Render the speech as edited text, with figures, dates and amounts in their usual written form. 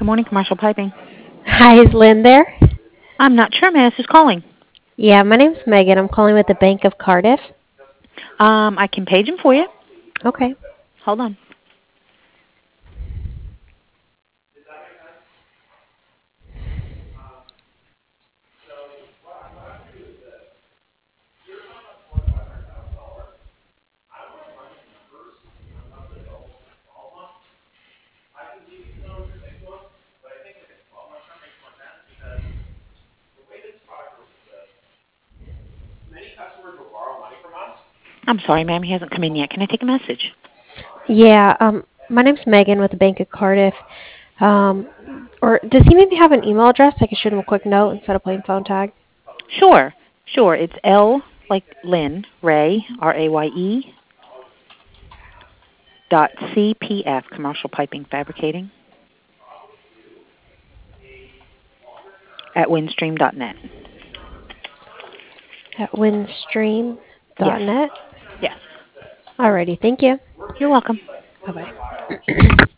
Good morning, Commercial Piping. Hi, is Lynn there? I'm not sure, Mass is calling. Yeah, my name's Megan. I'm calling with the Bank of Cardiff. I can page him for you. Okay. Hold on. I'm sorry, ma'am. He hasn't come in yet. Can I take a message? Yeah, my name's Megan with the Bank of Cardiff. Um, or does he maybe have an email address? I could shoot him a quick note instead of playing phone tag. Sure. Sure. It's L like Lynn, Ray, Raye, .cpf, Commercial Piping Fabricating, at windstream.net. At Yes. windstream.net. Yes. Alrighty, thank you. You're welcome. Bye bye.